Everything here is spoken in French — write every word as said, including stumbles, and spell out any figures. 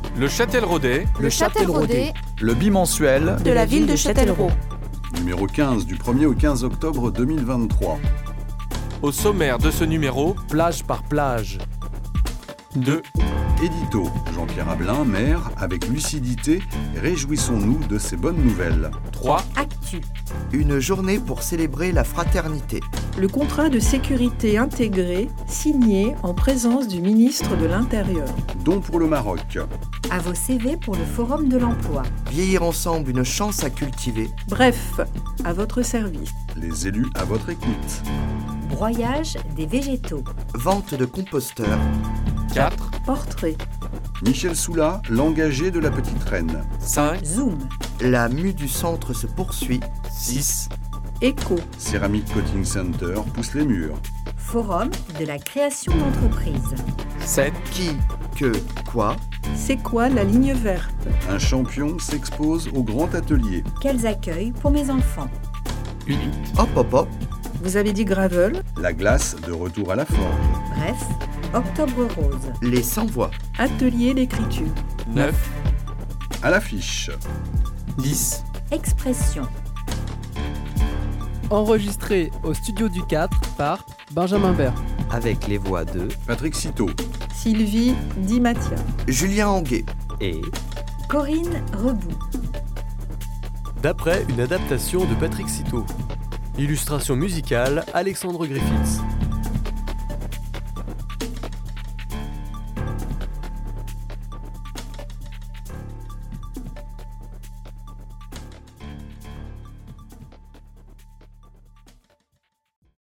Le Châtelleraudais, Le Châtelleraudais, le bimensuel de la ville de Châtellerault. Numéro quinze du premier au quinze octobre deux mille vingt-trois. au sommaire de ce numéro, plage par plage. deux. Édito, Jean-Pierre Ablin, maire, avec lucidité, réjouissons-nous de ces bonnes nouvelles. trois. Actu. Une journée pour célébrer la fraternité. Le contrat de sécurité intégré signé en présence du ministre de l'Intérieur. Don pour le Maroc. À vos C V pour le Forum de l'emploi. Vieillir ensemble, une chance à cultiver. Bref, à votre service. Les élus à votre écoute. Broyage des végétaux. Vente de composteurs. quatre. Portrait. Michel Soula, l'engagé de la petite reine. cinq. Zoom. La mue du centre se poursuit. six. Écho. Céramique Coating Center pousse les murs. Forum de la création d'entreprise. sept. Qui, que, quoi. C'est quoi la ligne verte? Un champion s'expose au grand atelier. Quels accueils pour mes enfants. huit. Hop hop hop. Vous avez dit gravel? La glace de retour à la forge. Bref, Octobre Rose. Les sans-voix. Atelier d'écriture. neuf. À l'affiche. dix. Expression. Enregistré au studio du quatre par Benjamin Bert. Avec les voix de Patrick Citeau. Sylvie Di Mattia. Julien Anguet. et Corinne Rebout. D'après une adaptation de Patrick Citeau. Illustration musicale, Alexandre Griffiths.